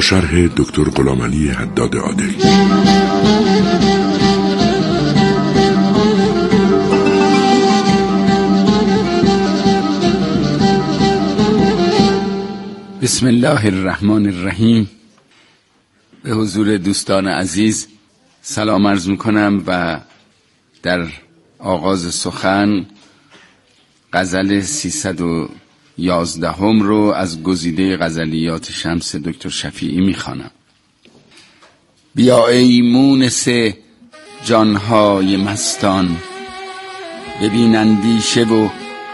شرح دکتر غلامعلی حداد عادلی. بسم الله الرحمن الرحیم. به حضور دوستان عزیز سلام عرض میکنم و در آغاز سخن غزل 311 رو از گزیده غزلیات شمس دکتر شفیعی میخوانم. بیا ای مونس جانهای مستان، ببین اندیشه و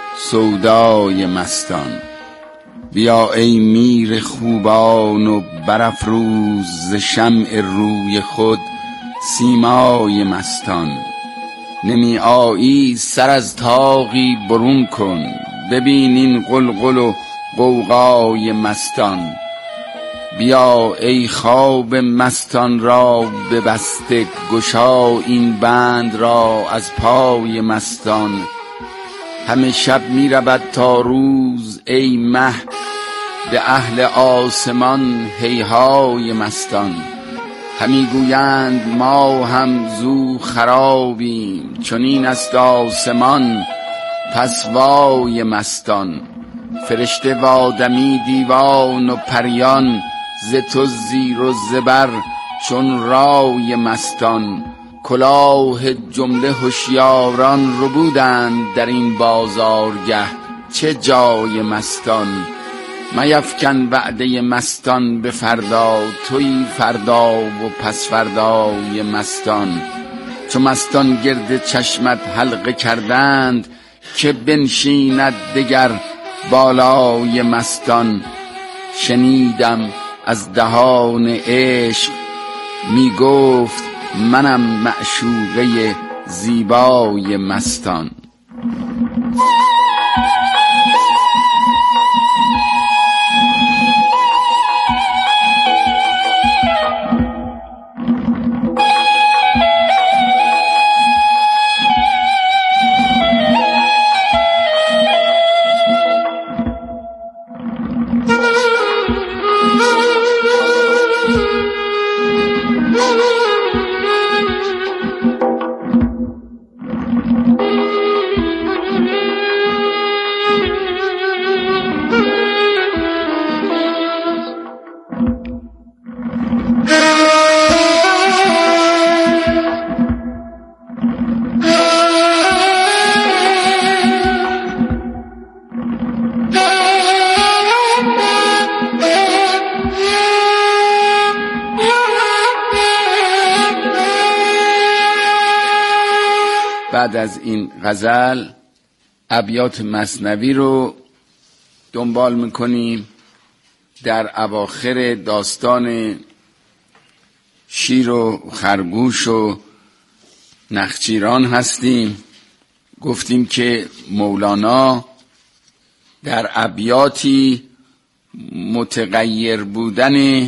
سودای مستان. بیا ای میر خوبان و برافروز ز شمع روی خود سیمای مستان. نمی آیی سر از طاقی برون کن، ببین این غلغل و غوغای مستان. بیا ای خواب مستان را ببسته، گشا این بند را از پای مستان. همه شب می رود تا روز ای مه، به اهل آسمان هیهای مستان. همی گویند ما هم زو خرابیم، چنین است آسمان پس وای مستان. فرشته و آدمی دیوان و پریان، ز تو زیر و زبر چون رای مستان. کلاه جمله هوشیاران ربودند در این بازارگه، چه جای مستان. میفکن وعده مستان به فردا، توی فردا و پس فردای مستان. چو مستان گرد چشمت حلقه کردند، که بنشیند دگر بالای مستان. شنیدم از دهان عشق می گفت، منم معشوقه زیبای مستان. بعد از این غزل ابیات مثنوی رو دنبال میکنیم. در اواخر داستان شیر و خرگوش و نخچیران هستیم. گفتیم که مولانا در ابیاتی متغیر بودن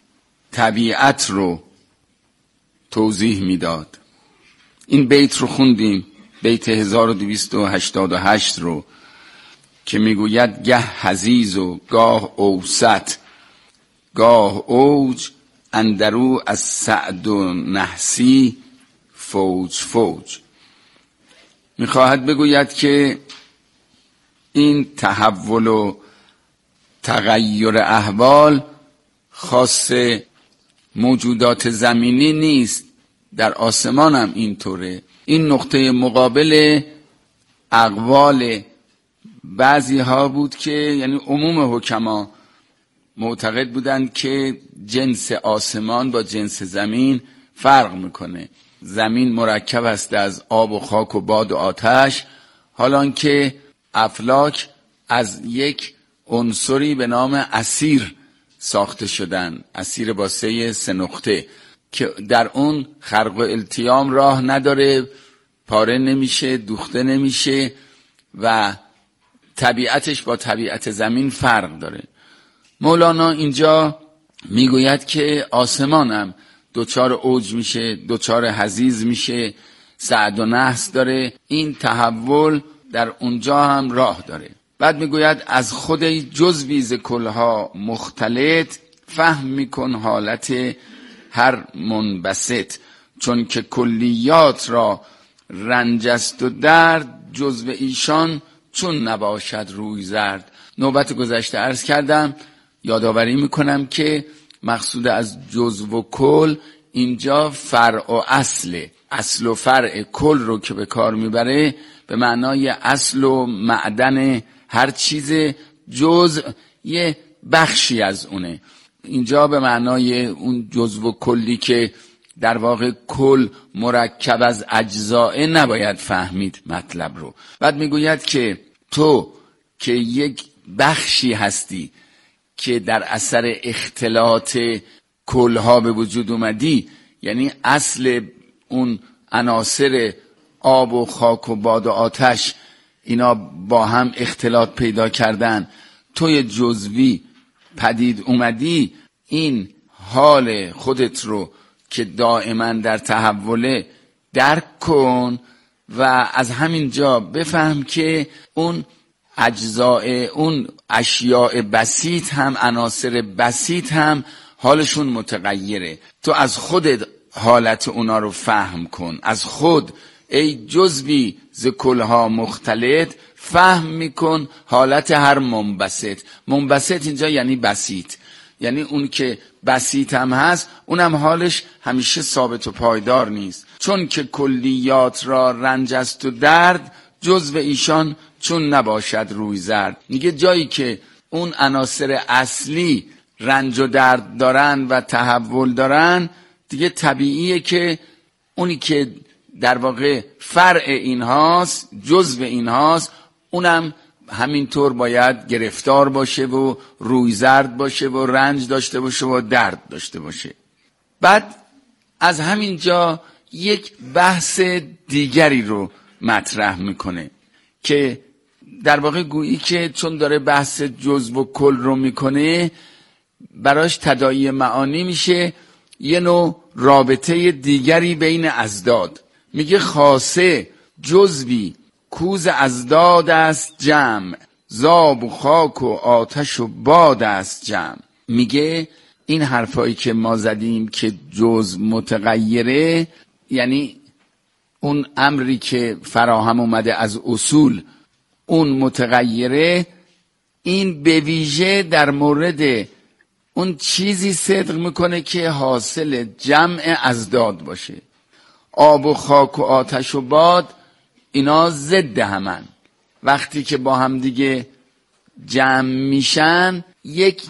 طبیعت رو توضیح میداد. این بیت رو خوندیم، بیت 1288 رو، که میگوید گه حزیز و گاه اوسط، گاه اوج، اندرو از سعد و نحسی فوج فوج. میخواهد بگوید که این تحول و تغییر احوال خاص موجودات زمینی نیست، در آسمان هم اینطوره. این نقطه مقابل اقوال بعضی ها بود که یعنی عموم حکما معتقد بودند که جنس آسمان با جنس زمین فرق میکنه. زمین مرکب است از آب و خاک و باد و آتش، حالان که افلاک از یک عنصری به نام اسیر ساخته شدن، اسیر با سه نقطه، که در اون خرق و التیام راه نداره، پاره نمیشه، دوخته نمیشه و طبیعتش با طبیعت زمین فرق داره. مولانا اینجا میگوید که آسمانم دوچار اوج میشه، دوچار حضیض میشه، سعد و نحس داره. این تحول در اونجا هم راه داره. بعد میگوید از خود جزوی ز کلها مختلط، فهم میکن حالت هر منبسط. چون که کلیات را رنج است و درد، جزو ایشان چون نباشد روی زرد. نوبت گذشته عرض کردم، یادآوری میکنم که مقصود از جزو و کل اینجا فرع و اصله. اصل و فرع کل رو که به کار میبره به معنای اصل و معدن هر چیز، جزء یه بخشی از اونه. اینجا به معنای اون جزو و کلی که در واقع کل مرکب از اجزاء نباید فهمید مطلب رو. بعد میگوید که تو که یک بخشی هستی که در اثر اختلاط کلها به وجود اومدی، یعنی اصل اون عناصر آب و خاک و باد و آتش اینا با هم اختلاط پیدا کردن، توی جزوی پدید اومدی، این حال خودت رو که دائما در تحوله درک کن و از همین جا بفهم که اون اجزاء، اون اشیاء بسیط هم، عناصر بسیط هم حالشون متغیره. تو از خودت حالت اونا رو فهم کن، از خود ای جزوی ز کلها مختلط فهم میکن حالت هر منبسط. منبسط اینجا یعنی بسیط، یعنی اون که بسیط هم هست اونم حالش همیشه ثابت و پایدار نیست. چون که کلیات را رنج است و درد، جزو ایشان چون نباشد روی زرد. میگه جایی که اون عناصر اصلی رنج و درد دارن و تحول دارن، دیگه طبیعیه که اونی که در واقع فرع اینهاست، جزو اینهاست، اونم همینطور باید گرفتار باشه و روی زرد باشه و رنج داشته باشه و درد داشته باشه. بعد از همین جا یک بحث دیگری رو مطرح میکنه که در واقع گویی که چون داره بحث جزو و کل رو میکنه، براش تداعی معانی میشه یه نوع رابطه دیگری بین ازداد. میگه خاصه جزوی کوز ازداد است جمع، زاب و خاک و آتش و باد است جمع. میگه این حرفایی که ما زدیم که جزو متغیره، یعنی اون امری که فراهم اومده از اصول اون متغیره، این به ویژه در مورد اون چیزی صدق میکنه که حاصل جمع ازداد باشه. آب و خاک و آتش و باد اینا ضد همن، وقتی که با هم دیگه جمع میشن یک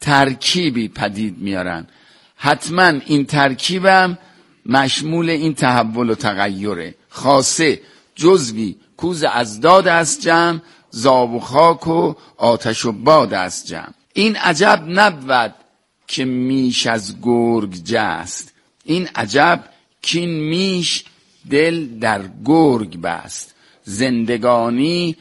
ترکیبی پدید میارن. حتما این ترکیبم مشمول این تحول و تغیره. خاصه جزوی کوز ازداد است جمع، زاب و خاک و آتش و باد است جمع. این عجب نبود که میش از گرگ جست، این عجب کین میش دل در گرگ بست. زندگانی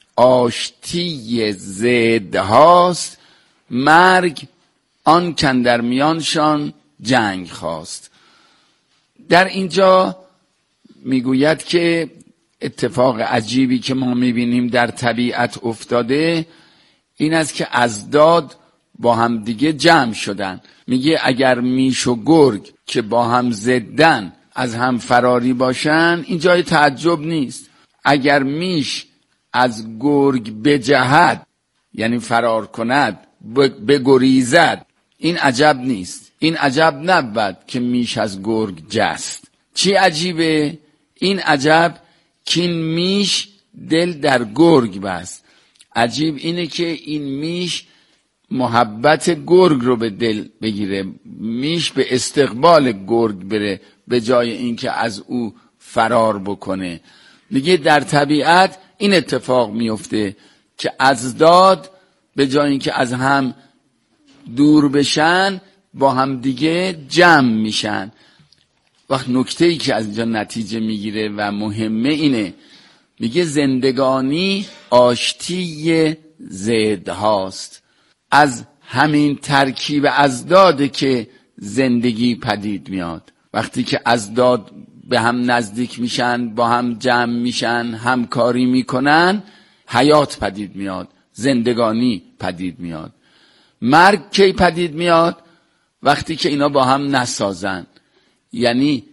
آشتی ضد هاست، مرگ آن کاندر میانشان جنگ خواست. در اینجا میگوید که اتفاق عجیبی که ما میبینیم در طبیعت افتاده این است که ازداد با هم دیگه جمع شدن. میگه اگر میش و گرگ که با هم ضدن از هم فراری باشن، این جای تعجب نیست. اگر میش از گرگ بجهد، یعنی فرار کند، بگریزد، این عجب نیست. این عجب نبود که میش از گرگ جست. چی عجیبه؟ این عجب کین میش دل در گرگ بست. عجیب اینه که این میش محبت گرگ رو به دل بگیره، میش به استقبال گرگ بره به جای اینکه از او فرار بکنه. میگه در طبیعت این اتفاق میفته که ازداد به جای اینکه از هم دور بشن با هم دیگه جمع میشن. وقت نکته‌ای که از اینجا نتیجه میگیره و مهمه اینه، میگه زندگانی آشتی ضد هاست. از همین ترکیب ازداده که زندگی پدید میاد. وقتی که ازداد به هم نزدیک میشن، با هم جمع میشن، همکاری میکنن، حیات پدید میاد، زندگانی پدید میاد. مرگ کی پدید میاد؟ وقتی که اینا با هم نسازن، یعنی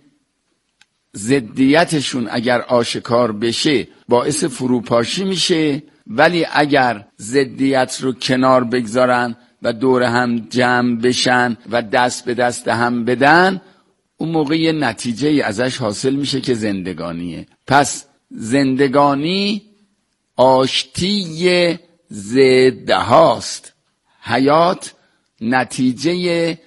ضدیتشون اگر آشکار بشه باعث فروپاشی میشه، ولی اگر ضدیت رو کنار بگذارن و دور هم جمع بشن و دست به دست هم بدن، اون موقع یه نتیجه ازش حاصل میشه که زندگانیه. پس زندگانی آشتی ضد هاست. حیات نتیجه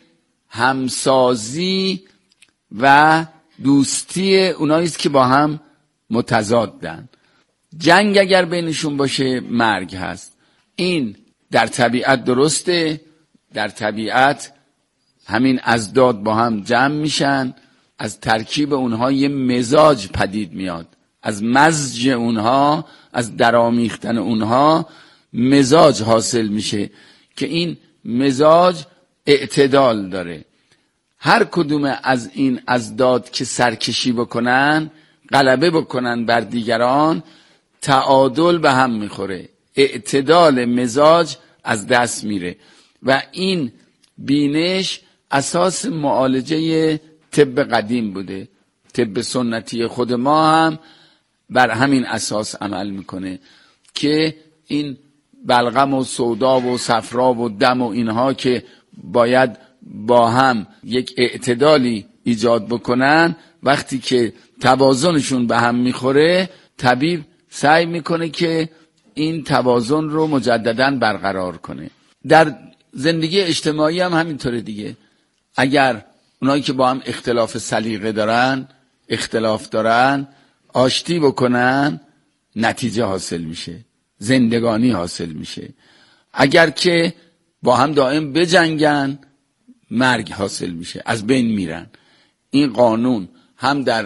همسازی و دوستی اوناییست که با هم متضادن. جنگ اگر بینشون باشه مرگ هست. این در طبیعت درسته، در طبیعت همین اضداد با هم جمع میشن، از ترکیب اونها یه مزاج پدید میاد، از مزج اونها، از درامیختن اونها مزاج حاصل میشه که این مزاج اعتدال داره. هر کدوم از این اضداد که سرکشی بکنن، غلبه بکنن بر دیگران، تعادل به هم میخوره، اعتدال مزاج از دست میره. و این بینش اساس معالجه طب قدیم بوده. طب سنتی خود ما هم بر همین اساس عمل میکنه که این بلغم و سودا و صفرا و دم و اینها که باید با هم یک اعتدالی ایجاد بکنن، وقتی که توازنشون به هم میخوره، طبیب سعی میکنه که این توازن رو مجددا برقرار کنه. در زندگی اجتماعی هم همینطوره دیگه. اگر اونایی که با هم اختلاف سلیقه دارن، اختلاف دارن، آشتی بکنن، نتیجه حاصل میشه، زندگانی حاصل میشه. اگر که با هم دائم بجنگن، مرگ حاصل میشه، از بین میرن. این قانون هم در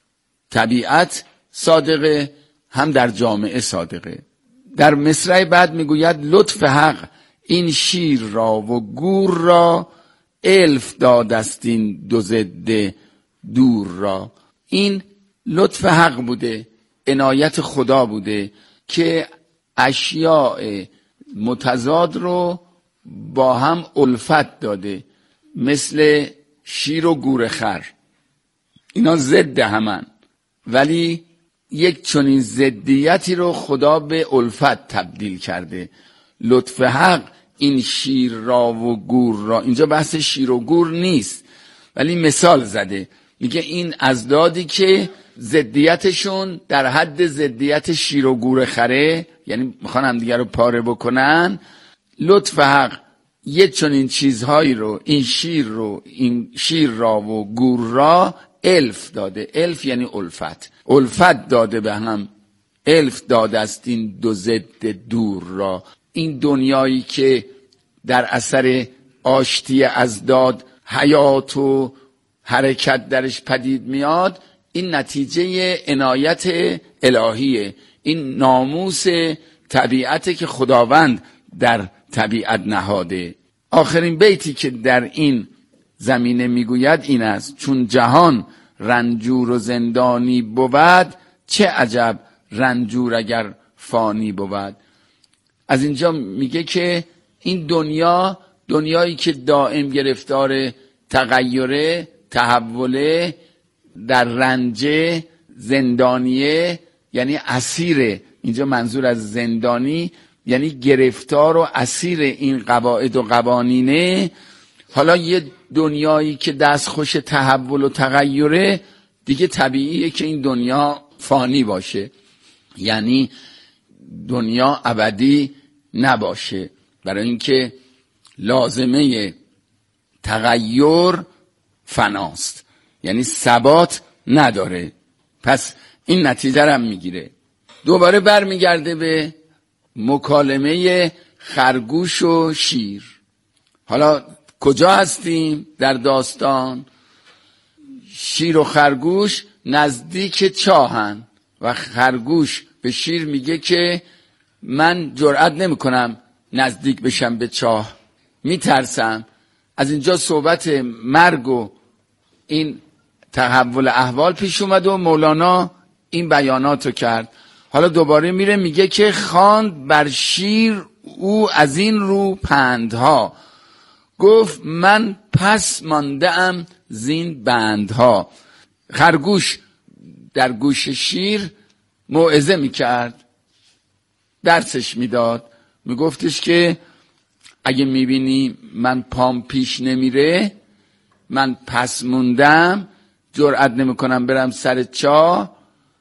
طبیعت صادقه، هم در جامعه صادقه. در مصرع بعد میگوید لطف حق این شیر را و گور را، الف دادست این دو ضد دور را. این لطف حق بوده، عنایت خدا بوده که اشیاء متضاد رو با هم الفت داده، مثل شیر و گور خر. اینا ضد همن، ولی یک چنین ضدیتی رو خدا به الفت تبدیل کرده. لطف حق این شیر را و گور را، اینجا بحث شیر و گور نیست، ولی مثال زده، میگه این اضدادی که ضدیتشون در حد ضدیت شیر و گور خره، یعنی میخوان هم دیگر رو پاره بکنن، لطف حق یه چنین چیزهایی رو، این شیر را و گور را الف داده. الف یعنی الفت، الفت داده به هم. الف داده است این دو ضد دور را. این دنیایی که در اثر آشتی اضداد حیات و حرکت درش پدید میاد، این نتیجه عنایت الهیه، این ناموس طبیعته که خداوند در طبیعت نهاده. آخرین بیتی که در این زمینه میگوید این است: چون جهان رنجور و زندانی بود، چه عجب رنجور اگر فانی بود. از اینجا میگه که این دنیایی که دائم گرفتار تغییره، تحوله، در رنج، زندانیه، یعنی اسیر. اینجا منظور از زندانی یعنی گرفتار و اسیر این قواعد و قوانینه. حالا یه دنیایی که دستخوش تحول و تغییره، دیگه طبیعیه که این دنیا فانی باشه، یعنی دنیا ابدی نباشه، برای اینکه لازمه تغییر فناست، یعنی ثبات نداره. پس این نتیجه رو هم میگیره. دوباره برمیگرده به مکالمه خرگوش و شیر. حالا کجا هستیم در داستان؟ شیر و خرگوش نزدیک چاهن و خرگوش به شیر میگه که من جرئت نمیکنم نزدیک بشم به چاه، میترسم. از اینجا صحبت مرگ و این تحول احوال پیش اومد و مولانا این بیاناتو کرد. حالا دوباره میره میگه که خواند بر شیر او از این رو پندها، گفت من پس مانده‌ام زین بندها. خرگوش در گوش شیر موعظه میکرد، درسش میداد، میگفتش که اگه میبینی من پام پیش نمیره، من پس موندم، جرئت نمیکنم برم سر چاه،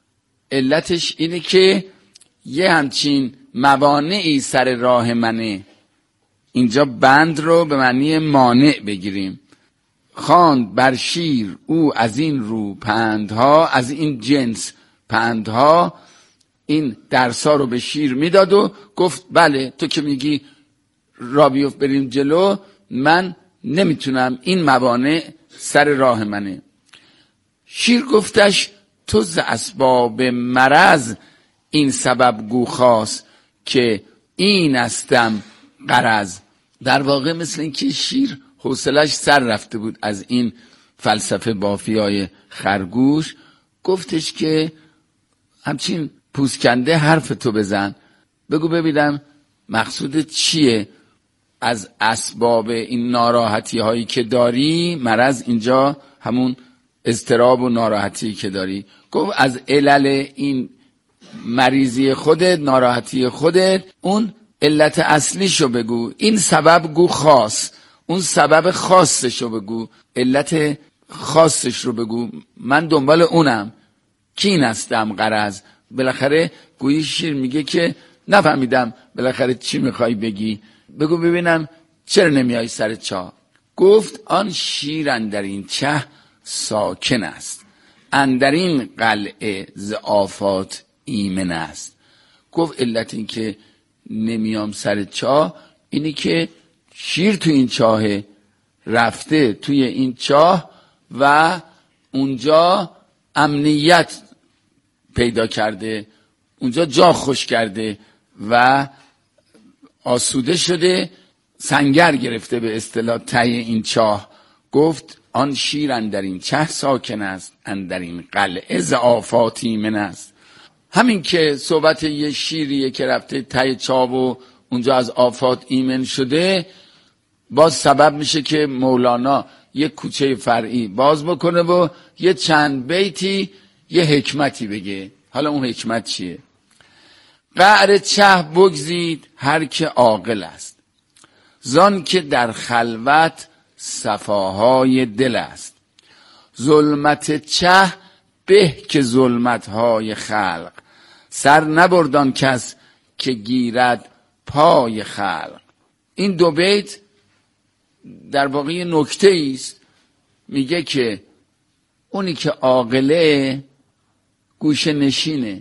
علتش اینه که یه همچین موانعی سر راه منه. اینجا بند رو به معنی مانع بگیریم. خواند بر شیر او از این رو پندها، از این جنس پندها، این درسا رو به شیر میداد و گفت بله تو که میگی را بیفت بریم جلو، من نمیتونم، این موانع سر راه منه. شیر گفتش تو ز اسباب مرض این سبب گو خاص که این استم غرض. در واقع مثل این که شیر حوصلش سر رفته بود از این فلسفه بافیای خرگوش، گفتش که همچین پوسکنده حرف تو بزن، بگو ببینم مقصودت چیه از اسباب این ناراحتی هایی که داری. مرض اینجا همون اضطراب و ناراحتی که داری. گفت از علل این مریضی خودت، ناراحتی خودت، اون علت اصلیشو بگو، این سبب گو خاص، اون سبب خاصشو بگو، علت خاصش رو بگو، من دنبال اونم، کی نستم غرض. بالاخره گویی شیر میگه که نفهمیدم بالاخره چی میخوای بگی، بگو ببینم چرا نمیای سر چاه. گفت آن شیر اندر این چه ساکن است، اندر این قلعه ز آفات ایمن است. گفت علت این که نمیام سر چاه اینی که شیر تو این چاه رفته، توی این چاه و اونجا امنیت پیدا کرده، اونجا جا خوش کرده و آسوده شده، سنگر گرفته به اصطلاح ته این چاه. گفت آن شیر اندر این چه ساکن است، اندر این قلعه ز آفات ایمن است. همین که صحبت یه شیریه که رفته ته چاه و اونجا از آفات ایمن شده، باز سبب میشه که مولانا یه کوچه فرعی باز بکنه و یه چند بیتی یه حکمتی بگه. حالا اون حکمت چیه؟ قعر چه بگزید هر که عاقل است، زان که در خلوت صفاهای دل است. ظلمت چه به که ظلمتهای خلق، سر نبردان کس که گیرد پای خلق. این دو بیت در واقع نکته است، میگه که اونی که عاقله گوشه نشینه،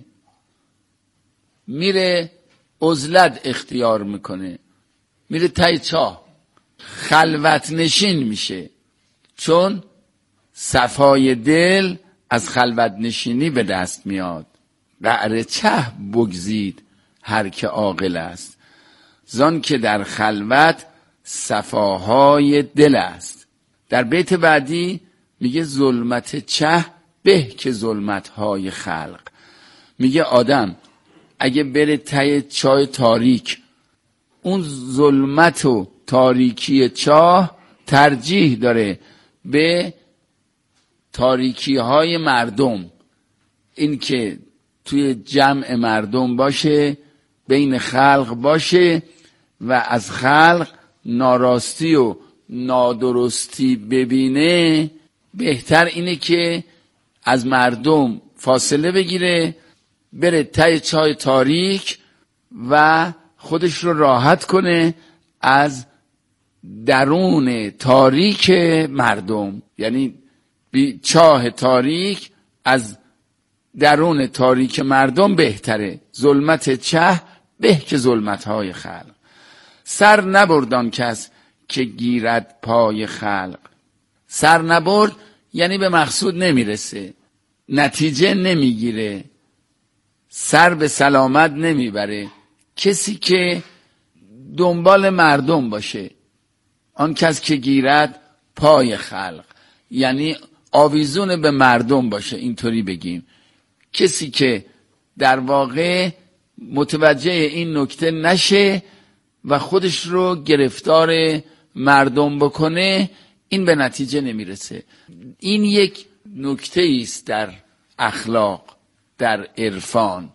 میره عزلت اختیار میکنه، میره ته چاه خلوت نشین میشه، چون صفای دل از خلوت نشینی به دست میاد. قعر چه بگزید هر که عاقل است، زان که در خلوت صفاهای دل است. در بیت بعدی میگه ظلمت چه به که ظلمتهای خلق. میگه آدم اگه بره ته چاه تاریک، اون ظلمت و تاریکی چاه ترجیح داره به تاریکی های مردم. این که توی جمع مردم باشه، بین خلق باشه و از خلق ناراستی و نادرستی ببینه، بهتر اینه که از مردم فاصله بگیره، بره ته چاه تاریک و خودش رو راحت کنه از درون تاریک مردم. یعنی چاه تاریک از درون تاریک مردم بهتره. ظلمت چه به که ظلمتهای خلق، سر نبردان کس که گیرد پای خلق. سر نبرد یعنی به مقصود نمیرسه، نتیجه نمیگیره، سر به سلامت نمیبره. کسی که دنبال مردم باشه، آن کس که گیرد پای خلق، یعنی آویزون به مردم باشه، اینطوری بگیم. کسی که در واقع متوجه این نکته نشه و خودش رو گرفتار مردم بکنه، این به نتیجه نمیرسه. این یک نکته است در اخلاق، در عرفان،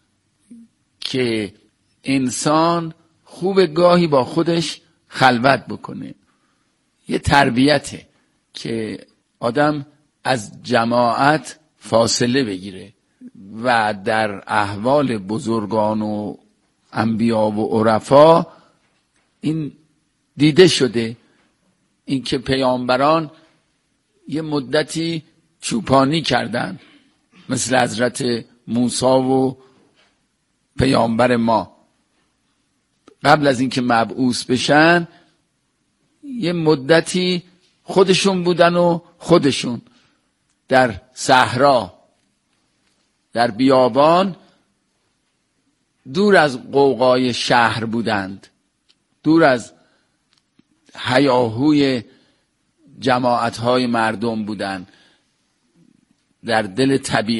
که انسان خوب گاهی با خودش خلوت بکنه. یه تربیته که آدم از جماعت فاصله بگیره و در احوال بزرگان و انبیا و عرفا این دیده شده، این که پیامبران یه مدتی چوپانی کردن، مثل حضرت موسی و پیامبر ما قبل از اینکه مبعوث بشن یه مدتی خودشون بودن و خودشون در صحرا، در بیابان، دور از غوغای شهر بودند، دور از هیاهوی جماعتهای مردم بودند، در دل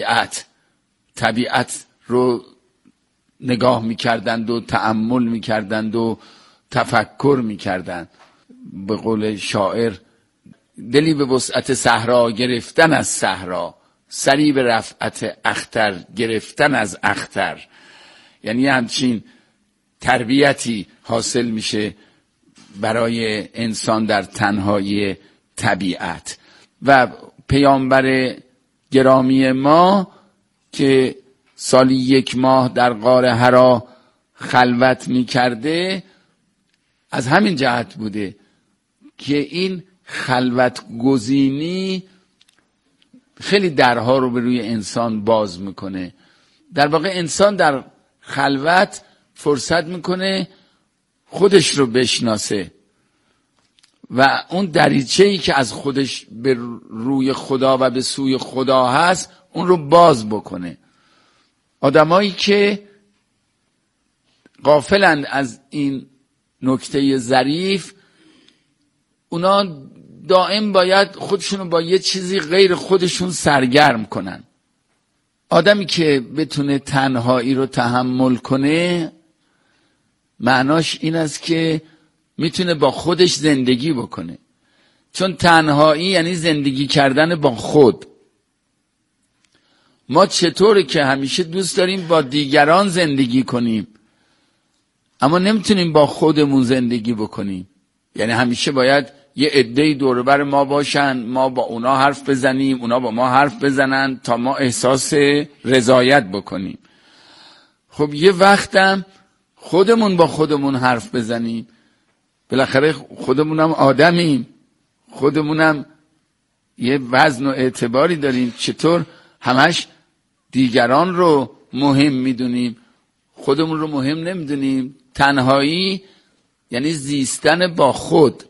طبیعت رو نگاه میکردند و تأمل میکردند و تفکر میکردند. به قول شاعر، دلی به وسعت صحرا گرفتن از صحرا، سری به رفعت اختر گرفتن از اختر. یعنی همچین تربیتی حاصل میشه برای انسان در تنهایی طبیعت. و پیامبر گرامی ما که سالی 1 ماه در غار حرا خلوت میکرده، از همین جهت بوده که این خلوت گزینی خیلی درها رو به روی انسان باز میکنه. در واقع انسان در خلوت فرصت میکنه خودش رو بشناسه و اون دریچه‌ای که از خودش به روی خدا و به سوی خدا هست اون رو باز بکنه. آدمایی که غافلند از این نکته ظریف، اونا دائم باید خودشونو با یه چیزی غیر خودشون سرگرم کنن. آدمی که بتونه تنهایی رو تحمل کنه، معناش این است که میتونه با خودش زندگی بکنه. چون تنهایی یعنی زندگی کردن با خود. ما چطوره که همیشه دوست داریم با دیگران زندگی کنیم، اما نمیتونیم با خودمون زندگی بکنیم. یعنی همیشه باید یه عده‌ای دور بر ما باشن، ما با اونا حرف بزنیم، اونا با ما حرف بزنن تا ما احساس رضایت بکنیم. خب یه وقتم خودمون با خودمون حرف بزنیم. بالاخره خودمونم آدمیم، خودمونم یه وزن و اعتباری داریم. چطور همش دیگران رو مهم میدونیم، خودمون رو مهم نمیدونیم؟ تنهایی یعنی زیستن با خود.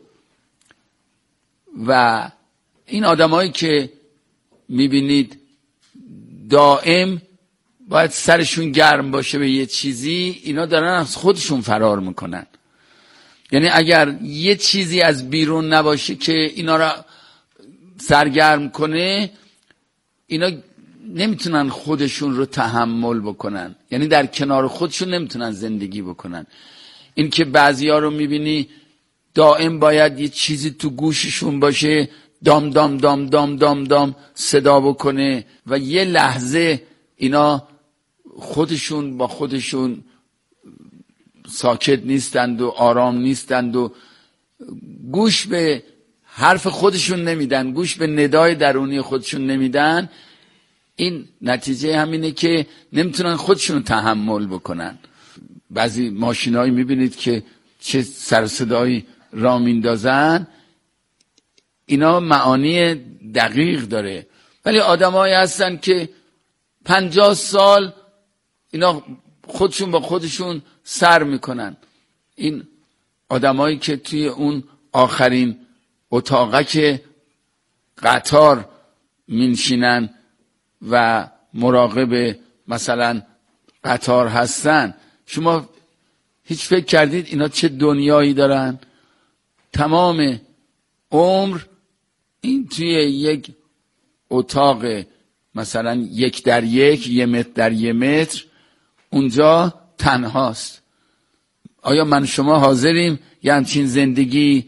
و این آدمایی که میبینید دائم باید سرشون گرم باشه به یه چیزی، اینا دارن از خودشون فرار میکنن. یعنی اگر یه چیزی از بیرون نباشه که اینا را سرگرم کنه، اینا نمیتونن خودشون رو تحمل بکنن، یعنی در کنار خودشون نمیتونن زندگی بکنن. این که بعضیا رو میبینی دائم باید یه چیزی تو گوششون باشه، دام دام دام دام دام دام صدا بکنه و یه لحظه اینا خودشون با خودشون ساکت نیستند و آرام نیستند و گوش به حرف خودشون نمیدن، گوش به ندای درونی خودشون نمیدن. این نتیجه همینه که نمیتونن خودشون تحمل بکنن. بعضی ماشینایی میبینید که چه سر صدایی راه میندازن، اینا معانی دقیق داره. ولی آدمایی هستن که 50 سال اینا خودشون با خودشون سر میکنن. این آدمایی که توی اون آخرین اتاقک قطار مینشینن و مراقب مثلا قطار هستن، شما هیچ فکر کردید اینا چه دنیایی دارن؟ تمام عمر این توی یک اتاق مثلا 1 در 1، 1 متر در 1 متر اونجا تنهاست. آیا من شما حاضریم یه همچین زندگی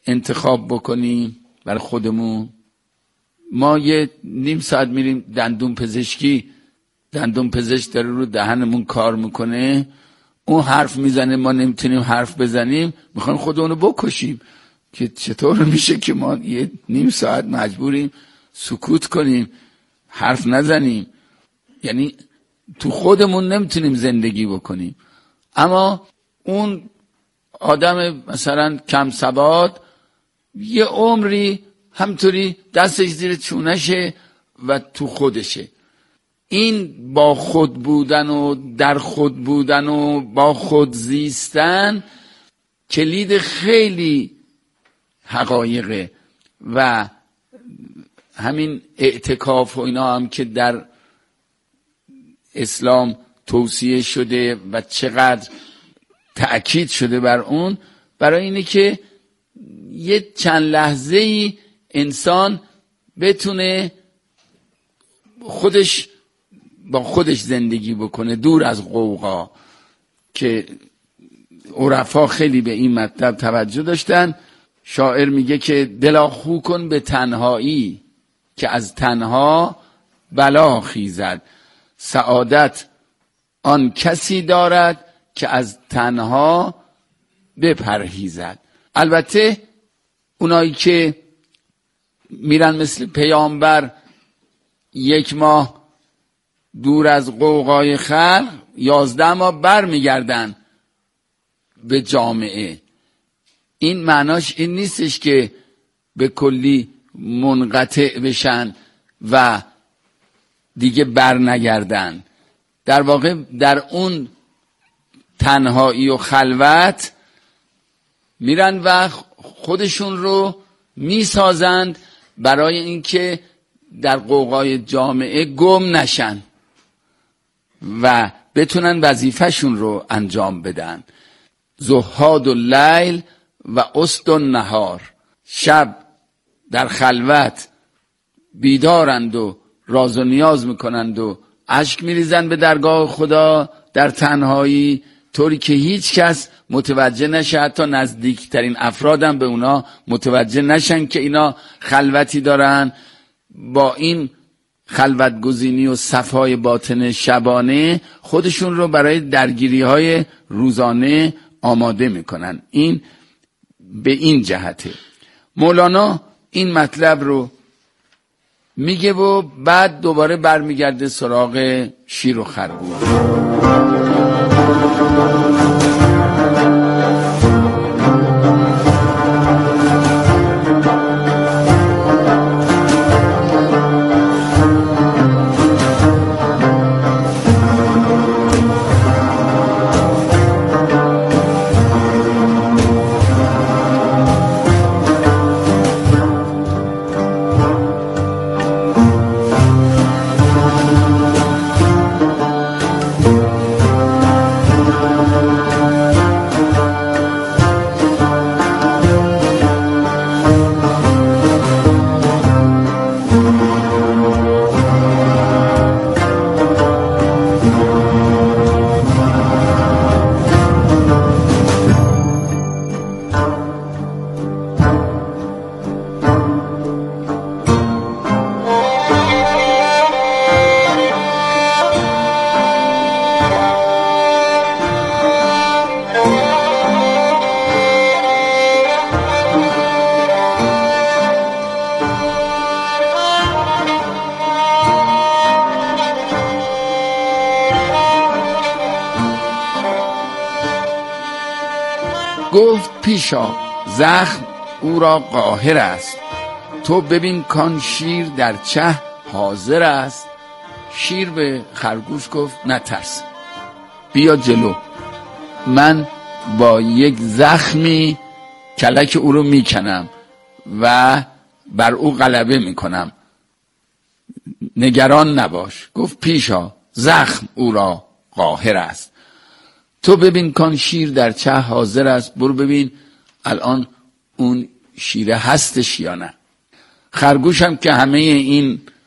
انتخاب بکنیم برای خودمون. ما یه نیم ساعت میریم دندون پزشکی، دندون پزشک داره رو دهنمون کار میکنه، اون حرف میزنه، ما نمیتونیم حرف بزنیم، میخوایم خودمونو بکشیم. که چطور میشه که ما یه نیم ساعت مجبوریم سکوت کنیم، حرف نزنیم؟ یعنی تو خودمون نمیتونیم زندگی بکنیم. اما اون آدم مثلا کم سواد یه عمری همطوری دستش زیر چونشه و تو خودشه. این با خود بودن و در خود بودن و با خود زیستن کلید خیلی حقایقه. و همین اعتکاف و اینا هم که در اسلام توصیه شده و چقدر تأکید شده بر اون، برای اینه که یه چند لحظه‌ای انسان بتونه با خودش زندگی بکنه، دور از قوقا. که عرفا خیلی به این مطلب توجه داشتن. شاعر میگه که دلا خو کن به تنهایی، که از تنها بلا خیزد. سعادت آن کسی دارد که از تنها بپرهیزد. البته اونایی که میرن مثل پیامبر 1 ماه دور از قوقای خلق، 11 ماه بر میگردن به جامعه. این معناش این نیستش که به کلی منقطع بشن و دیگه بر نگردن. در واقع در اون تنهایی و خلوت میرن و خودشون رو میسازند برای اینکه در قوقای جامعه گم نشن و بتونن وظیفهشون رو انجام بدن. زهاد اللیل و اسد النهار، شب در خلوت بیدارند و راز و نیاز میکنند و اشک میریزند به درگاه خدا در تنهایی، طوری که هیچ کس متوجه نشه، حتی نزدیکترین افرادم به اونا متوجه نشن که اینا خلوتی دارن. با این خلوت گزینی و صفای باطن شبانه خودشون رو برای درگیری های روزانه آماده میکنن. این به این جهته. مولانا این مطلب رو میگه و بعد دوباره برمیگرده سراغ شیر و خرگوش. گفت پیشا زخم او را قاهر است، تو ببین کان شیر در چه حاضر است. شیر به خرگوش گفت نترس، بیا جلو، من با یک زخمی کلک او رو میکنم و بر او غلبه میکنم، نگران نباش. گفت پیشا زخم او را قاهر است، تو ببین کان شیر در چه حاضر است، برو ببین الان اون شیره هستش یا نه. خرگوش هم که همه این